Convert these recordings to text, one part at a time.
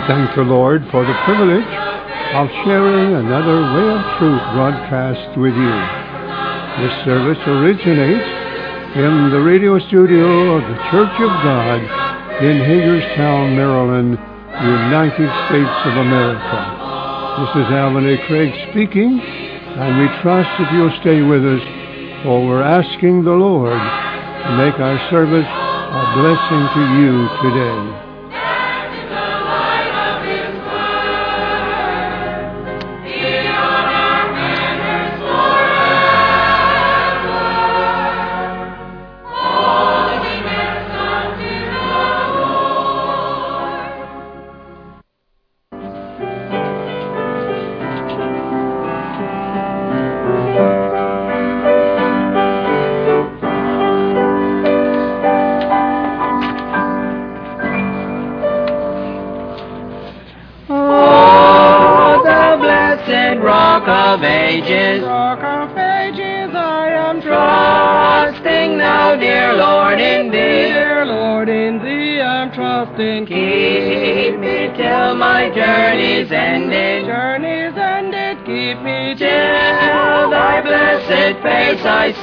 thank the Lord for the privilege of sharing another Way of Truth broadcast with you. This service originates in the radio studio of the Church of God in Hagerstown, Maryland, United States of America. This is Alvin A. Craig speaking, and we trust that you'll stay with us, for we're asking the Lord to make our service a blessing to you today. Rock of ages, I am trusting now, dear Lord, in Thee, I'm trusting. Keep me till my journey's ended, keep me till Thy blessed face I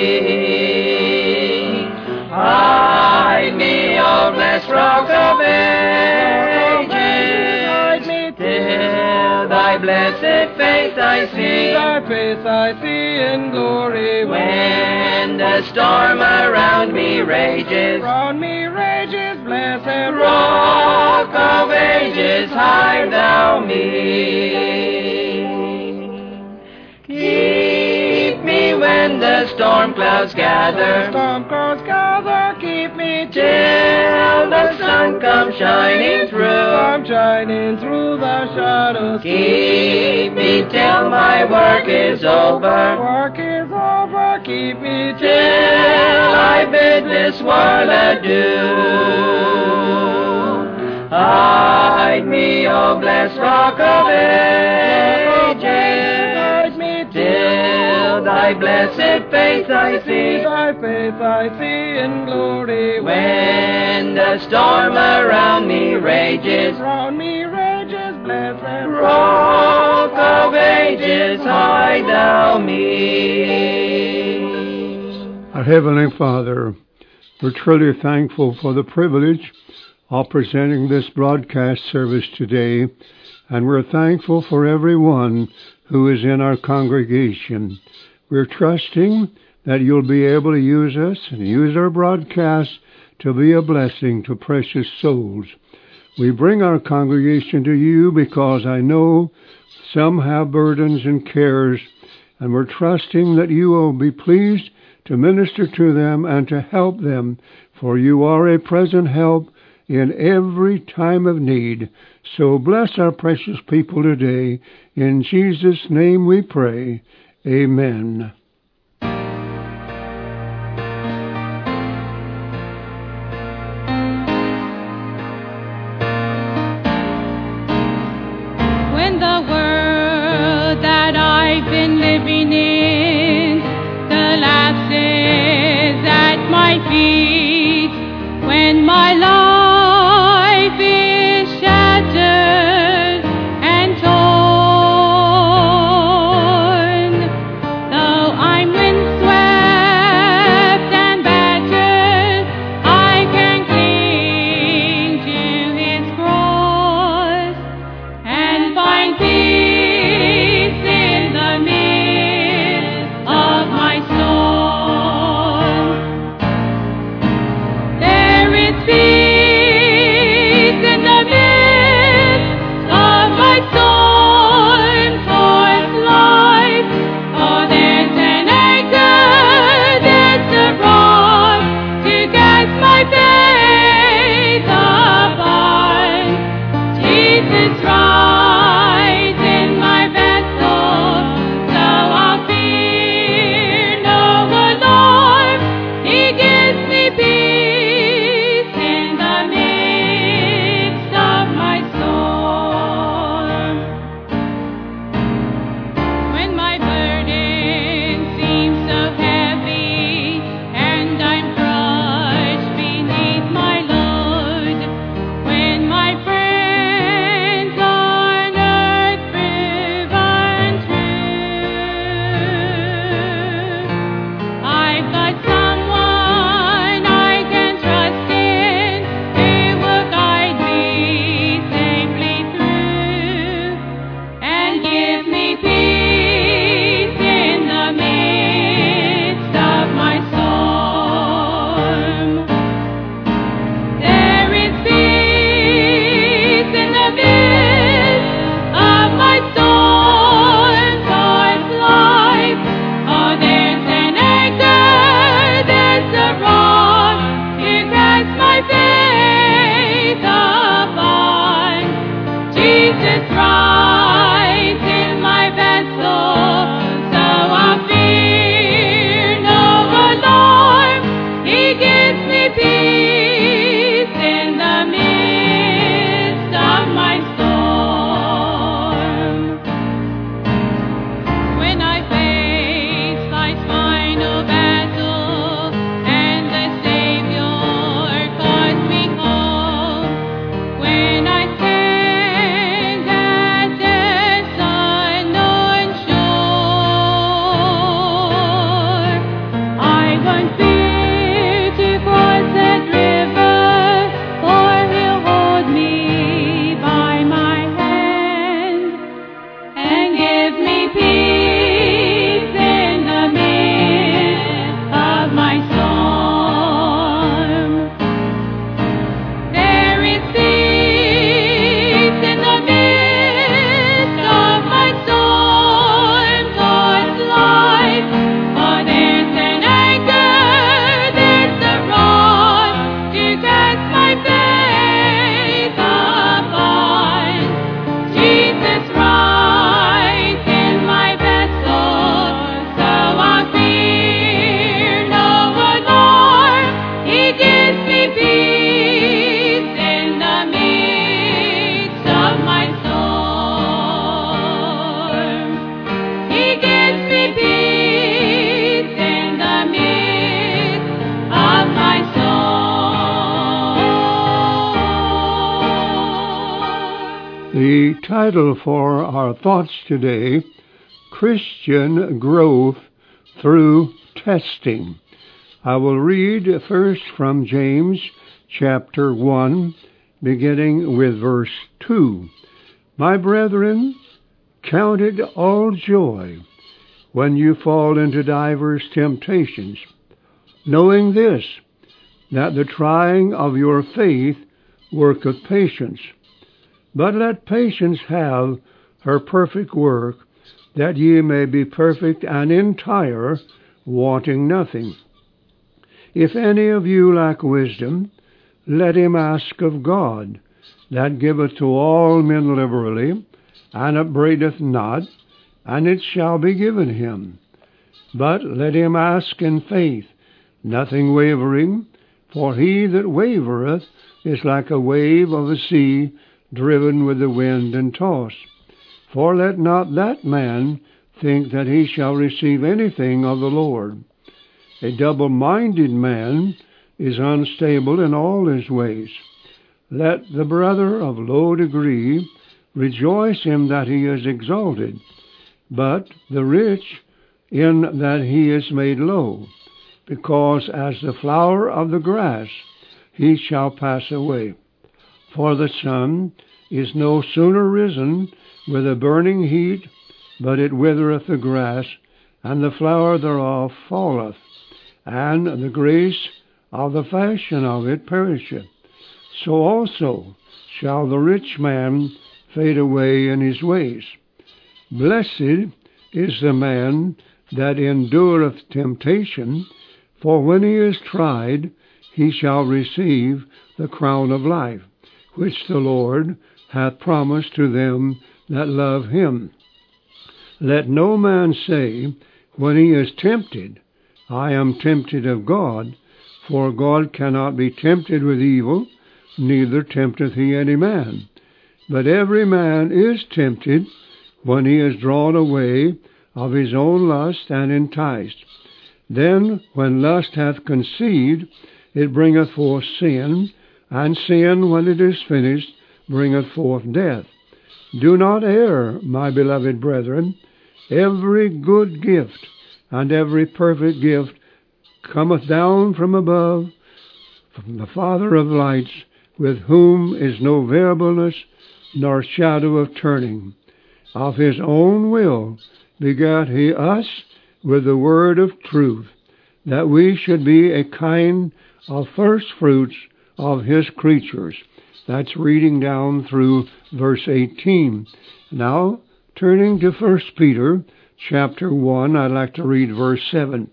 see. Hide me, O blessed Rock of ages, hide me till Thy blessed face I see. Thy face I see in glory. When the storm around me rages, blessed Rock of ages, hide Thou me. Keep me when the storm clouds gather, keep me till the sun comes shining through, the shadows. Keep me till my work is over, keep me till I bid this world adieu. Hide me, O blessed Rock of ages, hide me till Thy blessed face I see, in glory. When the storm around me rages, blessed Rock of ages, hide Thou me. Our Heavenly Father, we're truly thankful for the privilege of presenting this broadcast service today, and we're thankful for everyone who is in our congregation. We're trusting that you'll be able to use us and use our broadcast to be a blessing to precious souls. We bring our congregation to you because I know some have burdens and cares, and we're trusting that you will be pleased to minister to them and to help them, for you are a present help in every time of need. So bless our precious people today. In Jesus' name we pray. Amen. When the world that I've been living in collapses at my feet, when my life is shattered and torn, though I'm windswept and battered, I can cling to His cross and find peace in the midst of my storm. There is peace title for our thoughts today, Christian Growth Through Testing. I will read first from James chapter 1, beginning with verse 2. My brethren, count it all joy when you fall into divers temptations, knowing this, that the trying of your faith worketh patience. But let patience have her perfect work, that ye may be perfect and entire, wanting nothing. If any of you lack wisdom, let him ask of God, that giveth to all men liberally, and upbraideth not, and it shall be given him. But let him ask in faith, nothing wavering, for he that wavereth is like a wave of the sea, driven with the wind and tossed. For let not that man think that he shall receive anything of the Lord. A double-minded man is unstable in all his ways. Let the brother of low degree rejoice in that he is exalted, but the rich in that he is made low, because as the flower of the grass he shall pass away. For the sun is no sooner risen with a burning heat, but it withereth the grass, and the flower thereof falleth, and the grace of the fashion of it perisheth. So also shall the rich man fade away in his ways. Blessed is the man that endureth temptation, for when he is tried, he shall receive the crown of life, which the Lord hath promised to them that love him. Let no man say, when he is tempted, I am tempted of God, for God cannot be tempted with evil, neither tempteth he any man. But every man is tempted when he is drawn away of his own lust and enticed. Then, when lust hath conceived, it bringeth forth sin, and sin, when it is finished, bringeth forth death. Do not err, my beloved brethren. Every good gift and every perfect gift cometh down from above, from the Father of lights, with whom is no variableness nor shadow of turning. Of his own will begat he us with the word of truth, that we should be a kind of first fruits of his creatures. That's reading down through verse 18. Now, turning to 1 Peter chapter 1, I'd like to read verse 7.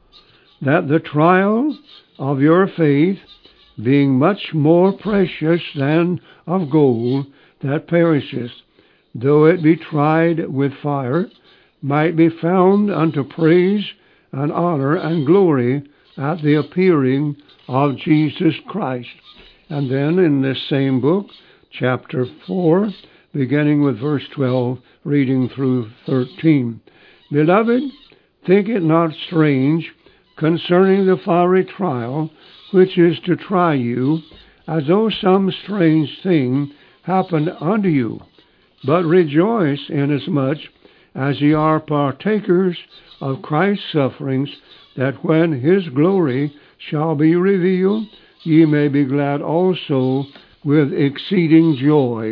That the trial of your faith, being much more precious than of gold that perisheth, though it be tried with fire, might be found unto praise and honor and glory at the appearing of Jesus Christ. And then in this same book, chapter 4, beginning with verse 12, reading through 13. Beloved, think it not strange concerning the fiery trial, which is to try you, as though some strange thing happened unto you. But rejoice inasmuch as ye are partakers of Christ's sufferings, that when his glory shall be revealed, ye may be glad also with exceeding joy.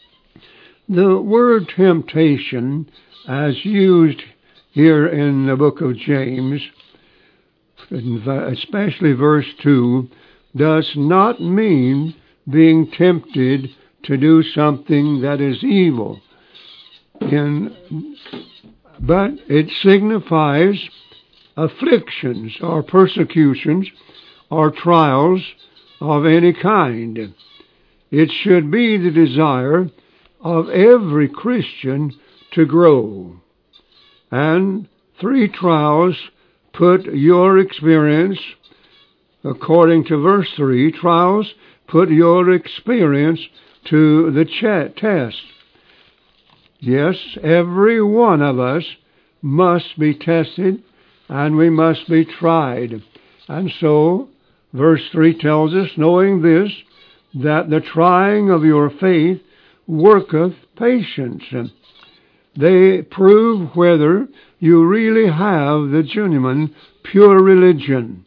The word temptation, as used here in the book of James, especially verse 2, does not mean being tempted to do something that is evil, but it signifies afflictions or persecutions or trials of any kind. It should be the desire of every Christian to grow. And 3 trials put your experience, according to verse 3, trials put your experience to the test. Yes, every one of us must be tested, and we must be tried. And so, verse 3 tells us, knowing this, that the trying of your faith worketh patience. They prove whether you really have the genuine, pure religion.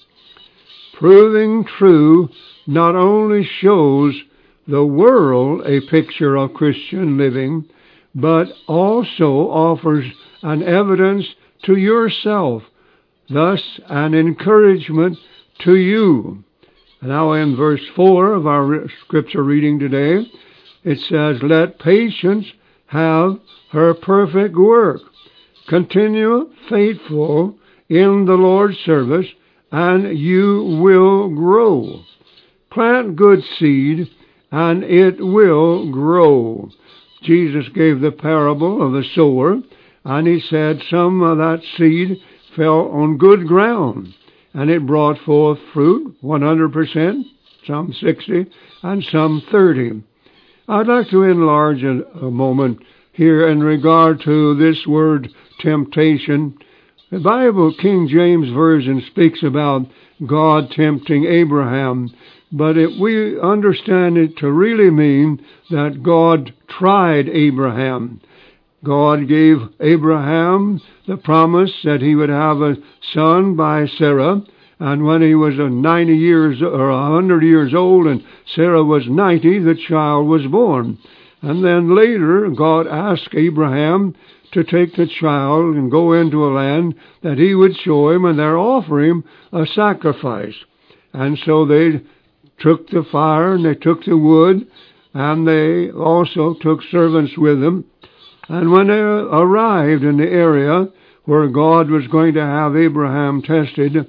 Proving true not only shows the world a picture of Christian living, but also offers an evidence to yourself, thus an encouragement to you. Now in verse 4 of our scripture reading today, it says, "Let patience have her perfect work. Continue faithful in the Lord's service, and you will grow." Plant good seed, and it will grow. Jesus gave the parable of the sower, and he said some of that seed fell on good ground, and it brought forth fruit, 100%, some 60, and some 30. I'd like to enlarge a moment here in regard to this word temptation. The Bible, King James Version, speaks about God tempting Abraham, but we understand it to really mean that God tried Abraham. God gave Abraham the promise that he would have a son by Sarah, and when he was 90 years or 100 years old and Sarah was 90, the child was born. And then later God asked Abraham to take the child and go into a land that he would show him, and there offer him a sacrifice. And so they took the fire and they took the wood, and they also took servants with them. And when they arrived in the area where God was going to have Abraham tested,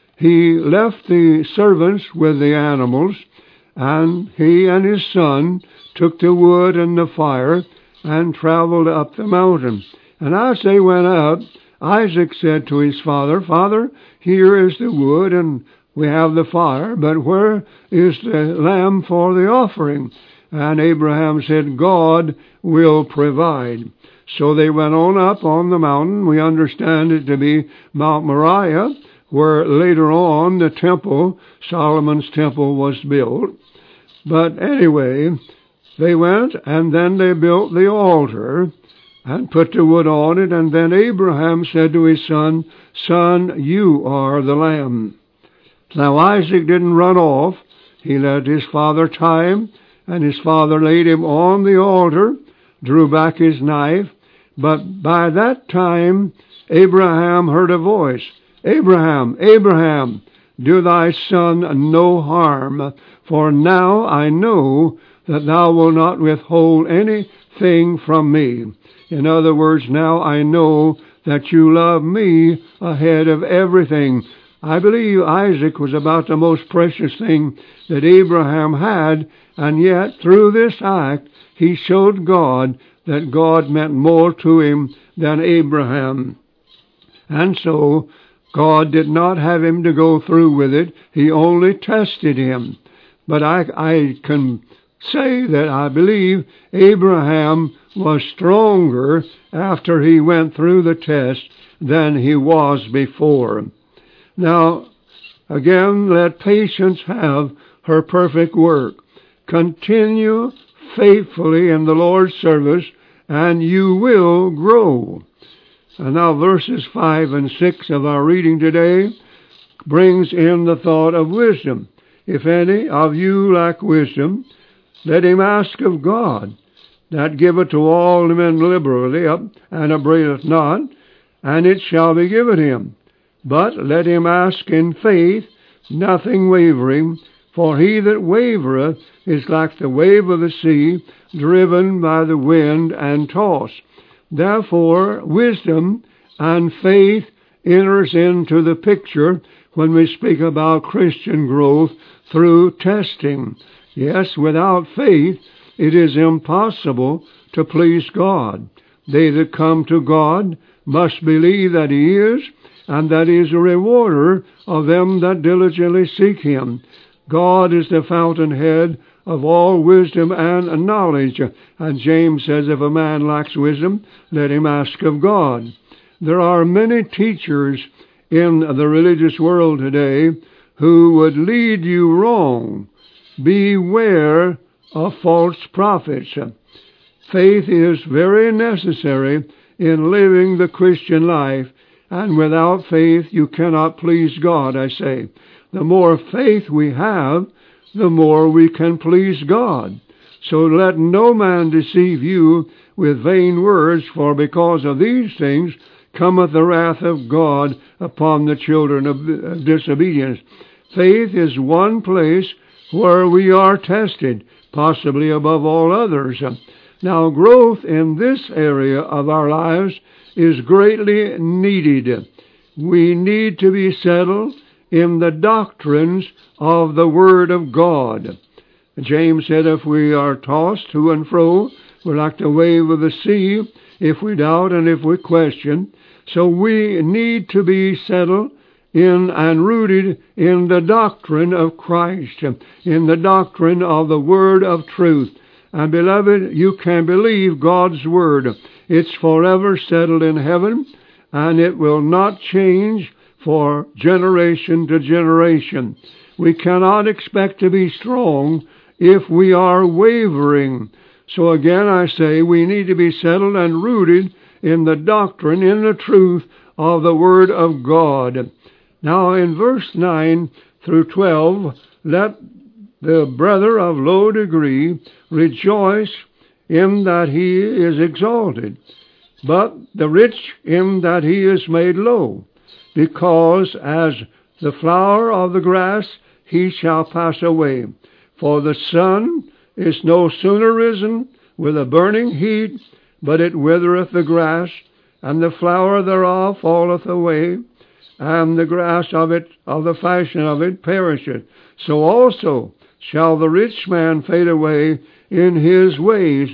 he left the servants with the animals, and he and his son took the wood and the fire and traveled up the mountain. And as they went up, Isaac said to his father, "Father, here is the wood and we have the fire, but where is the lamb for the offering?" And Abraham said, "God will provide." So they went on up on the mountain. We understand it to be Mount Moriah, where later on the temple, Solomon's temple, was built. But anyway, they went and then they built the altar and put the wood on it. And then Abraham said to his son, "Son, you are the lamb." Now Isaac didn't run off. He let his father tie him, and his father laid him on the altar, drew back his knife. But by that time Abraham heard a voice, "Abraham, Abraham, do thy son no harm, for now I know that thou wilt not withhold anything from me." In other words, now I know that you love me ahead of everything. I believe Isaac was about the most precious thing that Abraham had, and yet through this act he showed God that God meant more to him than Abraham. And so God did not have him to go through with it. He only tested him. But I can say that I believe Abraham was stronger after he went through the test than he was before. Now, again, let patience have her perfect work. Continue faithfully in the Lord's service, and you will grow. And now verses 5 and 6 of our reading today brings in the thought of wisdom. "If any of you lack wisdom, let him ask of God, that giveth to all men liberally, and upbraideth not, and it shall be given him. But let him ask in faith, nothing wavering, for he that wavereth is like the wave of the sea, driven by the wind and tossed." Therefore, wisdom and faith enters into the picture when we speak about Christian growth through testing. Yes, without faith, it is impossible to please God. They that come to God must believe that He is, and that He is a rewarder of them that diligently seek Him. God is the fountainhead of all wisdom and knowledge. And James says, if a man lacks wisdom, let him ask of God. There are many teachers in the religious world today who would lead you wrong. Beware of false prophets. Faith is very necessary in living the Christian life, and without faith you cannot please God, I say. The more faith we have, the more we can please God. So let no man deceive you with vain words, for because of these things cometh the wrath of God upon the children of disobedience. Faith is one place where we are tested, possibly above all others. Now, growth in this area of our lives is greatly needed. We need to be settled in the doctrines of the Word of God. James said, if we are tossed to and fro, we're like the wave of the sea, if we doubt and if we question. So we need to be settled in and rooted in the doctrine of Christ, in the doctrine of the Word of truth. And beloved, you can believe God's Word. It's forever settled in heaven, and it will not change for generation to generation. We cannot expect to be strong if we are wavering. So again I say we need to be settled and rooted in the doctrine, in the truth of the Word of God. Now in verse 9 through 12, let the brother of low degree rejoice in that he is exalted, but the rich in that he is made low, because as the flower of the grass he shall pass away. For the sun is no sooner risen with a burning heat, but it withereth the grass, and the flower thereof falleth away, and the grass of the fashion of it perisheth. So also shall the rich man fade away in his ways.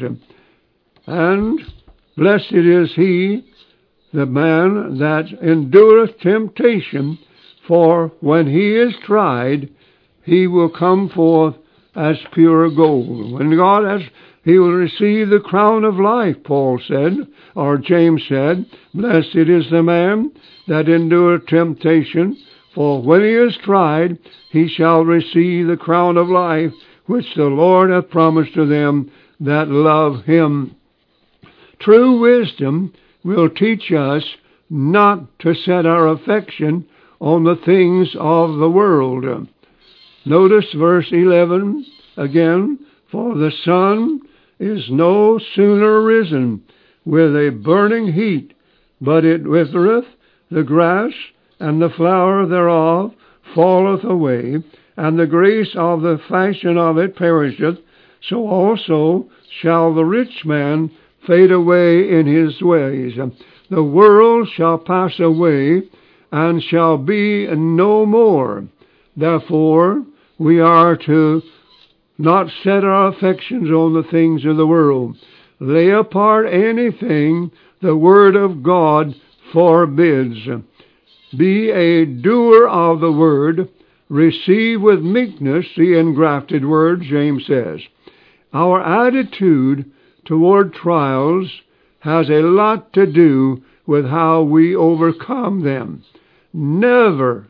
And blessed is he, the man that endureth temptation, for when he is tried, he will come forth as pure gold. When God has, he will receive the crown of life, Paul said, or James said, blessed is the man that endureth temptation, for when he is tried, he shall receive the crown of life, which the Lord hath promised to them that love him. True wisdom will teach us not to set our affection on the things of the world. Notice verse 11 again, for the sun is no sooner risen with a burning heat, but it withereth the grass, and the flower thereof falleth away, and the grace of the fashion of it perisheth. So also shall the rich man fade away in his ways. The world shall pass away, and shall be no more. Therefore, we are to not set our affections on the things of the world. Lay apart anything the Word of God forbids. Be a doer of the Word. Receive with meekness the engrafted Word, James says. Our attitude toward trials has a lot to do with how we overcome them. Never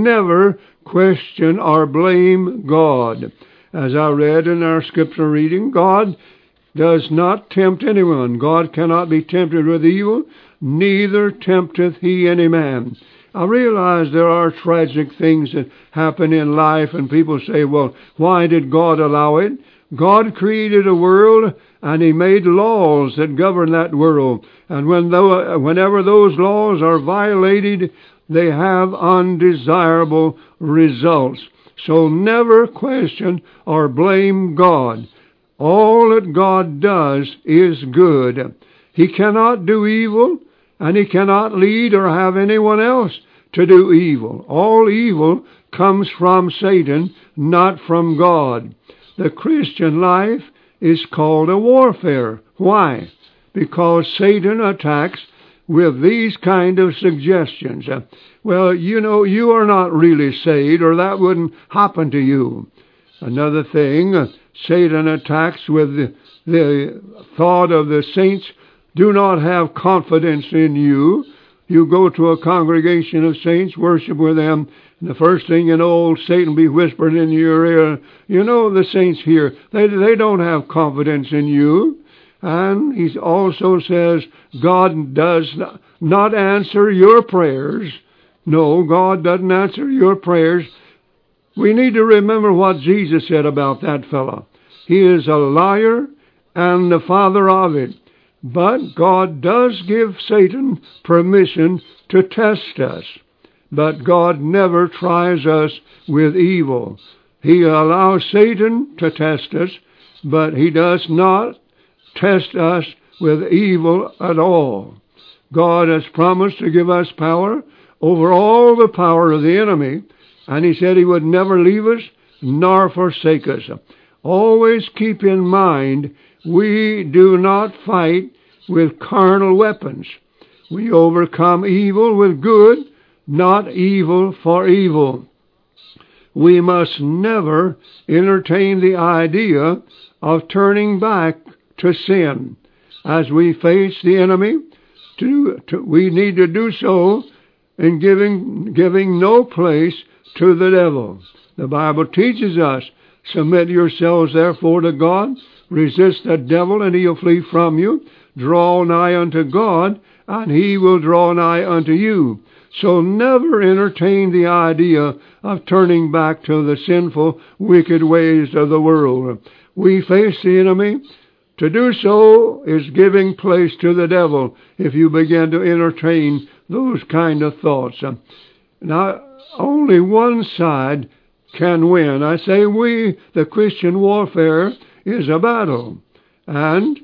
question or blame God. As I read in our scripture reading, God does not tempt anyone. God cannot be tempted with evil, neither tempteth he any man. I realize there are tragic things that happen in life, and people say, well, why did God allow it? God created a world, and he made laws that govern that world. And whenever those laws are violated, they have undesirable results. So never question or blame God. All that God does is good. He cannot do evil, and he cannot lead or have anyone else to do evil. All evil comes from Satan, not from God. The Christian life is called a warfare. Why? Because Satan attacks with these kind of suggestions. Well, you are not really saved, or that wouldn't happen to you. Another thing, Satan attacks with the thought of the saints do not have confidence in you. You go to a congregation of saints, worship with them, and the first thing you know, Satan will be whispering in your ear, the saints here, they don't have confidence in you. And he also says, God does not answer your prayers. No, God doesn't answer your prayers. We need to remember what Jesus said about that fellow. He is a liar and the father of it. But God does give Satan permission to test us. But God never tries us with evil. He allows Satan to test us, but he does not test us with evil at all. God has promised to give us power over all the power of the enemy, and he said he would never leave us nor forsake us. Always keep in mind, we do not fight with carnal weapons. We overcome evil with good, not evil for evil. We must never entertain the idea of turning back to sin. As we face the enemy, we need to do so in giving no place to the devil. The Bible teaches us, submit yourselves therefore to God, resist the devil, and he'll flee from you. Draw nigh unto God, and he will draw nigh unto you. So never entertain the idea of turning back to the sinful, wicked ways of the world. We face the enemy. To do so is giving place to the devil if you begin to entertain those kind of thoughts. Now, only one side can win. I say the Christian warfare is a battle, and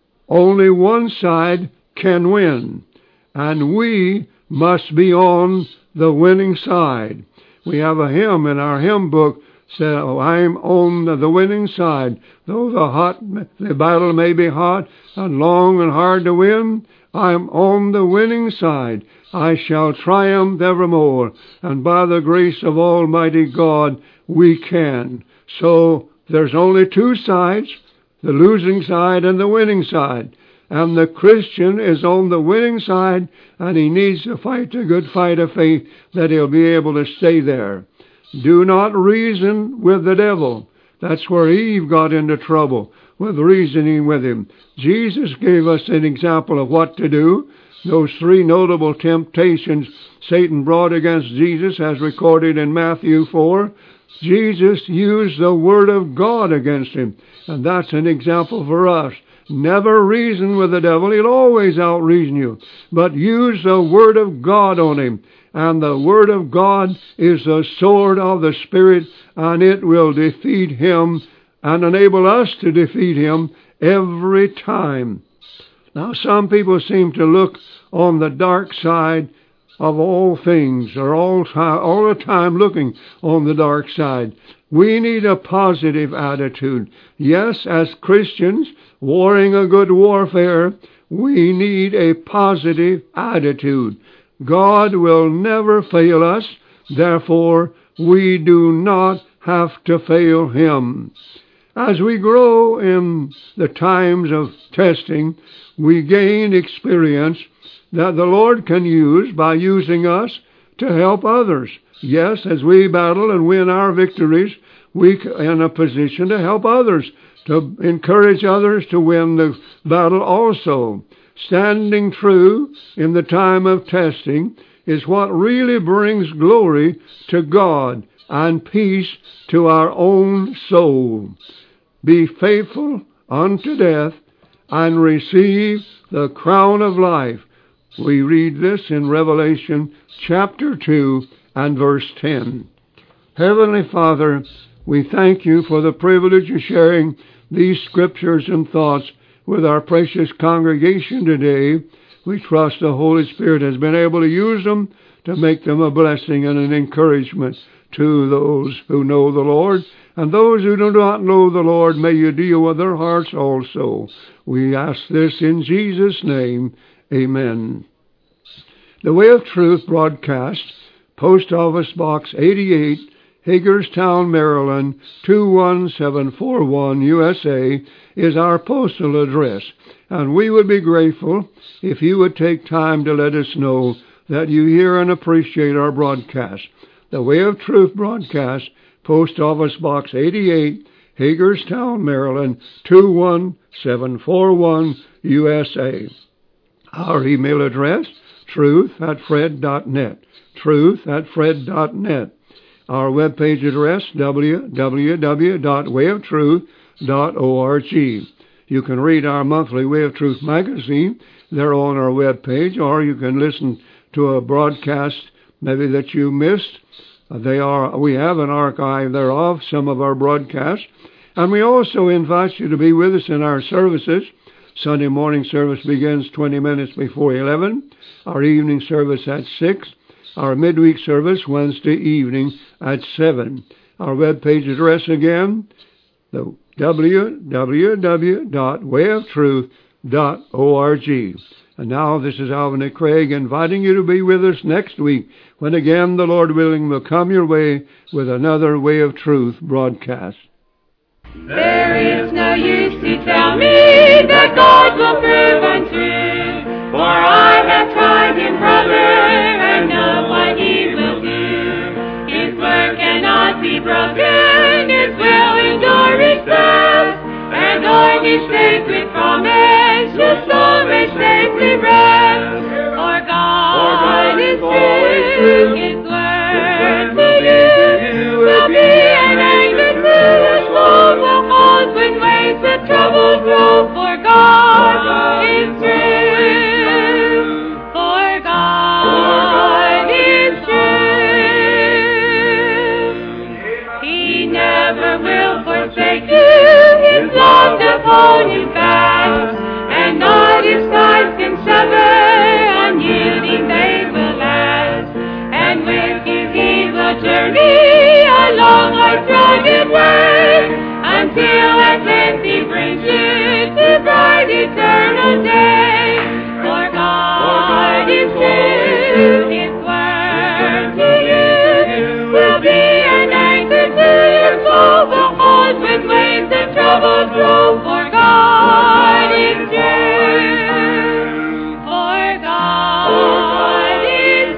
only one side can win, and we must be on the winning side. We have a hymn in our hymn book said, I'm on the winning side. Though the battle may be hot and long and hard to win, I'm on the winning side. I shall triumph evermore, and by the grace of Almighty God we can. So there's only two sides, the losing side and the winning side. And the Christian is on the winning side, and he needs to fight the good fight of faith that he'll be able to stay there. Do not reason with the devil. That's where Eve got into trouble, with reasoning with him. Jesus gave us an example of what to do. Those three notable temptations Satan brought against Jesus, as recorded in Matthew 4, Jesus used the Word of God against him. And that's an example for us. Never reason with the devil. He'll always out-reason you. But use the Word of God on him. And the Word of God is the sword of the Spirit, and it will defeat him and enable us to defeat him every time. Now, some people seem to look on the dark side of all things, or all the time looking on the dark side. We need a positive attitude. Yes, as Christians, warring a good warfare, we need a positive attitude. God will never fail us, therefore we do not have to fail Him. As we grow in the times of testing, we gain experience that the Lord can use by using us to help others. Yes, as we battle and win our victories, we are in a position to help others, to encourage others to win the battle also. Standing true in the time of testing is what really brings glory to God and peace to our own soul. Be faithful unto death and receive the crown of life. We read this in Revelation chapter 2 and verse 10. Heavenly Father, we thank you for the privilege of sharing these scriptures and thoughts with our precious congregation today. We trust the Holy Spirit has been able to use them to make them a blessing and an encouragement to those who know the Lord. And those who do not know the Lord, may you deal with their hearts also. We ask this in Jesus' name. Amen. The Way of Truth broadcast, Post Office Box 88, Hagerstown, Maryland, 21741, USA, is our postal address. And we would be grateful if you would take time to let us know that you hear and appreciate our broadcast. The Way of Truth broadcast, Post Office Box 88, Hagerstown, Maryland, 21741. 741 USA. Our email address, truth@fred.net. Truth@fred.net. Our webpage address, www.wayoftruth.org. You can read our monthly Way of Truth magazine there on our webpage, or you can listen to a broadcast maybe that you missed. We have an archive thereof, some of our broadcasts. And we also invite you to be with us in our services. Sunday morning service begins 20 minutes before 11. Our evening service at 6. Our midweek service Wednesday evening at 7. Our webpage address again, the www.wayoftruth.org. And now this is Alvin A. Craig inviting you to be with us next week when again the Lord willing will come your way with another Way of Truth broadcast. There is no use to tell me that God will prove untrue, for I have tried Him, brother, and know what He will do. His word cannot be broken, His will endure His best, and on His sacred promise your soul may safely rest. For God is true, His word to you will be an anchor to your soul, will hold when waves of trouble blow. For God is true, for God is true. He never will forsake you, His love doth hold you fast, and not His ties can sever, unyielding they will last. And with you He will journey along life's rugged way, until at length He brings you to bright eternal day. For God is true, His word to you will be an anchor to your soul, will hold when waves of trouble blow. For God is true, for God is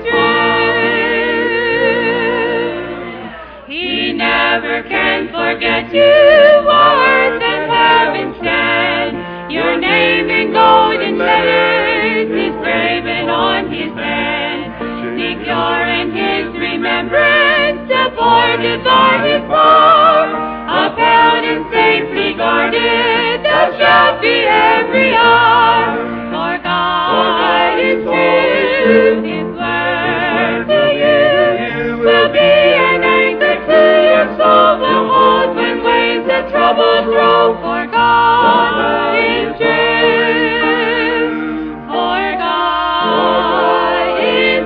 true. He never can forget you, earth and heaven stand. Your name in golden letters is graven on His hand. Secure in His remembrance, supported by His love, upheld and safely guarded, thou shalt be every hour. For God is true, His word to you will be an anchor to your soul, will hold when waves of trouble throw. For God is true, for God is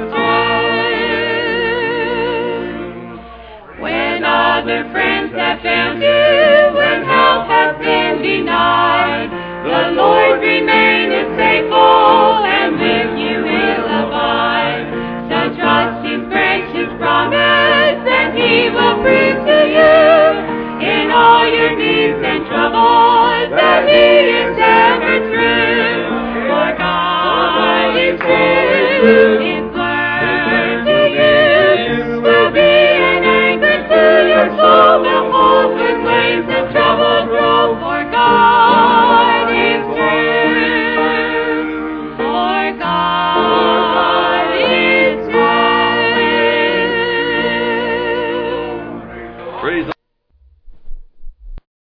true. When other friends have failed you, when help has been denied, the Lord remaineth faithful, and with you will abide. So trust His gracious promise, and He will prove to you in all your needs and troubles that He is ever true. For God is true.